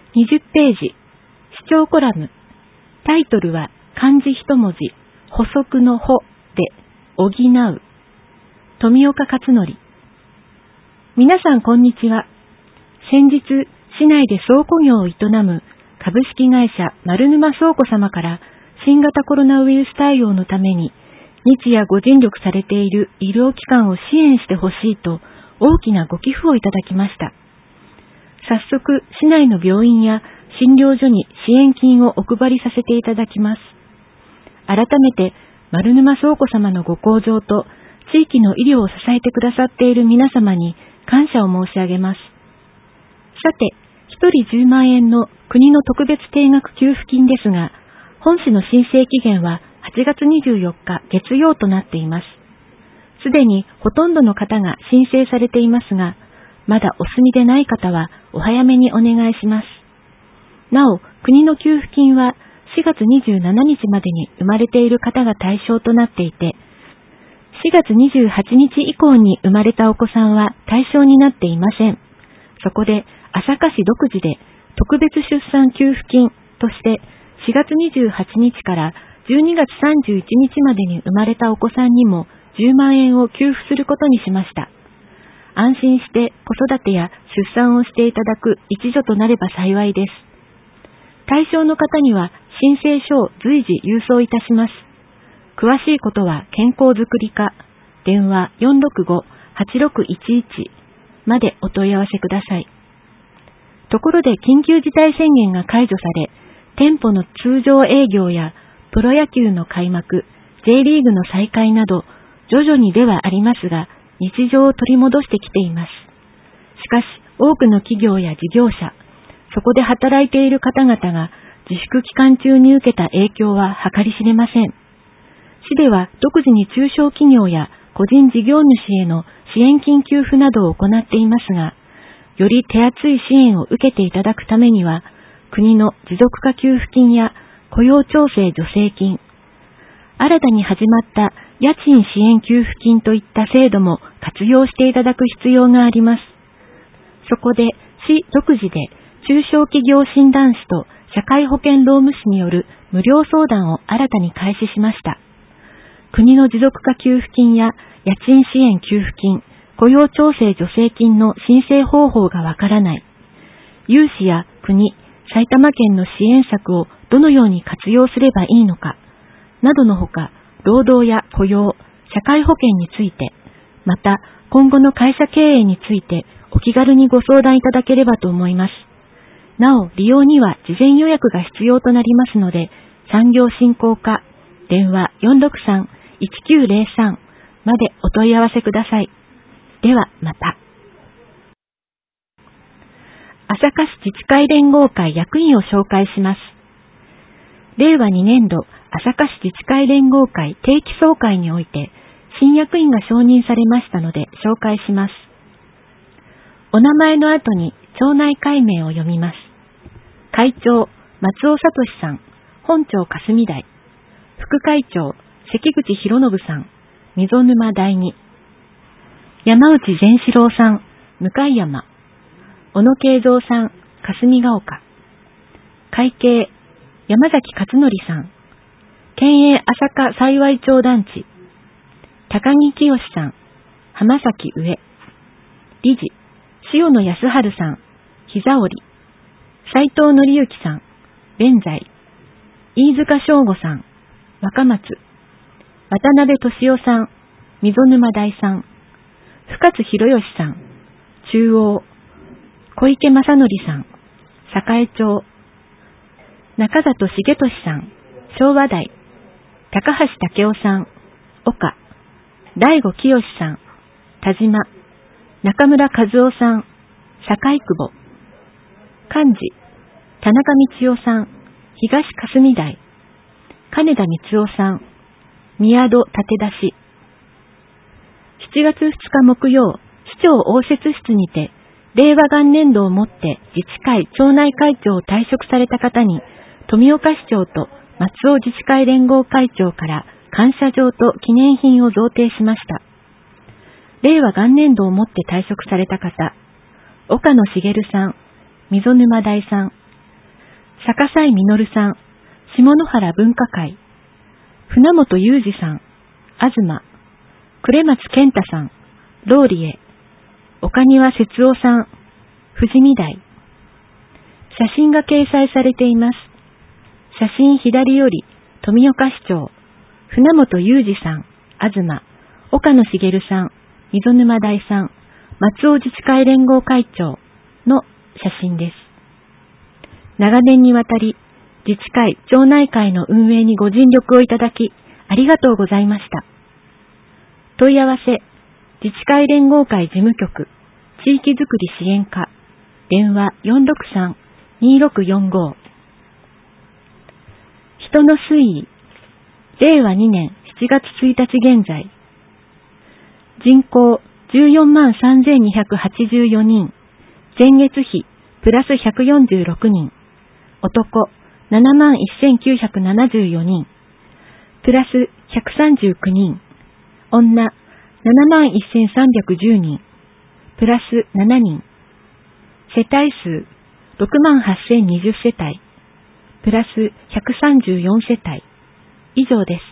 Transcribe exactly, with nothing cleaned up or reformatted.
にじゅっページ、視聴コラム。タイトルは漢字一文字、補足の補で補う。富岡勝則。皆さんこんにちは。先日、市内で倉庫業を営む株式会社丸沼倉庫様から新型コロナウイルス対応のために日夜ご尽力されている医療機関を支援してほしいと大きなご寄付をいただきました。早速、市内の病院や診療所に支援金をお配りさせていただきます。改めて、丸沼倉庫様のご厚情と、地域の医療を支えてくださっている皆様に感謝を申し上げます。さて、ひとりじゅうまんえんの国の特別定額給付金ですが、本市の申請期限ははちがつにじゅうよっか月曜となっています。すでにほとんどの方が申請されていますが、まだお済みでない方はお早めにお願いします。なお、国の給付金はしがつにじゅうしちにちまでに生まれている方が対象となっていて、しがつにじゅうはちにち以降に生まれたお子さんは対象になっていません。そこで、朝霞市独自で特別出産給付金としてしがつにじゅうはちにちからじゅうにがつさんじゅういちにちまでに生まれたお子さんにもじゅうまんえんを給付することにしました。安心して子育てや出産をしていただく一助となれば幸いです。対象の方には申請書を随時郵送いたします。詳しいことは健康づくり課、電話 よんろくご はちろくいちいち までお問い合わせください。ところで緊急事態宣言が解除され、店舗の通常営業やプロ野球の開幕、J リーグの再開など、徐々にではありますが、日常を取り戻してきています。しかし、多くの企業や事業者、そこで働いている方々が自粛期間中に受けた影響は計り知れません。市では独自に中小企業や個人事業主への支援金給付などを行っていますが、より手厚い支援を受けていただくためには、国の持続化給付金や雇用調整助成金、新たに始まった家賃支援給付金といった制度も活用していただく必要があります。そこで市独自で中小企業診断士と社会保険労務士による無料相談を新たに開始しました。国の持続化給付金や家賃支援給付金、雇用調整助成金の申請方法がわからない。有志や国、埼玉県の支援策をどのように活用すればいいのか、などのほか、労働や雇用、社会保険について、また今後の会社経営についてお気軽にご相談いただければと思います。なお、利用には事前予約が必要となりますので、産業振興課、電話 よんろくさん いちきゅうぜろさん までお問い合わせください。ではまた。朝霞市自治会連合会役員を紹介します。れいわにねんど朝霞市自治会連合会定期総会において新役員が承認されましたので紹介します。お名前の後に町内会名を読みます。会長、松尾聡さん、本町霞台。副会長、関口博信さん、溝沼第二。山内善四郎さん、向山。小野慶三さん、霞ヶ丘。会計、山崎勝則さん。県営朝霞幸町団地。高木清さん、浜崎上。理事、塩野康春さん、膝折。斉藤則之さん、弁財。飯塚翔吾さん、若松。渡辺俊夫さん、溝沼第三。深津博義さん、中央。小池正則さん、栄町。中里重俊さん、昭和台。高橋武夫さん、岡。大吾清さん、田島。中村和夫さん、堺久保。幹事、田中道夫さん、東霞台。金田光夫さん、宮戸立出し。しちがつふつか木曜、市長応接室にて、令和元年度をもって自治会町内会長を退職された方に、富岡市長と松尾自治会連合会長から感謝状と記念品を贈呈しました。令和元年度をもって退職された方、岡野茂さん、溝沼大さん、 坂西実さん、下野原文化会、船本裕二さん、東、呉松健太さん、ローリエ、岡庭節夫さん、富士見台。写真が掲載されています。写真左より、富岡市長、船本裕二さん、東、岡野茂さん、溝沼大さん、松尾自治会連合会長の写真です。長年にわたり、自治会、町内会の運営にご尽力をいただき、ありがとうございました。問い合わせ、自治会連合会事務局、地域づくり支援課、電話 よんろくさん にろくよんご。人の推移、れいわにねんしちがつついたち現在、人口じゅうよんまんさんぜんにひゃくはちじゅうよにん、前月比プラスひゃくよんじゅうろくにん、男ななまんせんきゅうひゃくななじゅうよにん、プラスひゃくさんじゅうきゅうにん、女ななまんせんさんびゃくじゅうにん、プラスななにん、世帯数ろくまんはっせんにじゅうせたい、プラスひゃくさんじゅうよんせたい、以上です。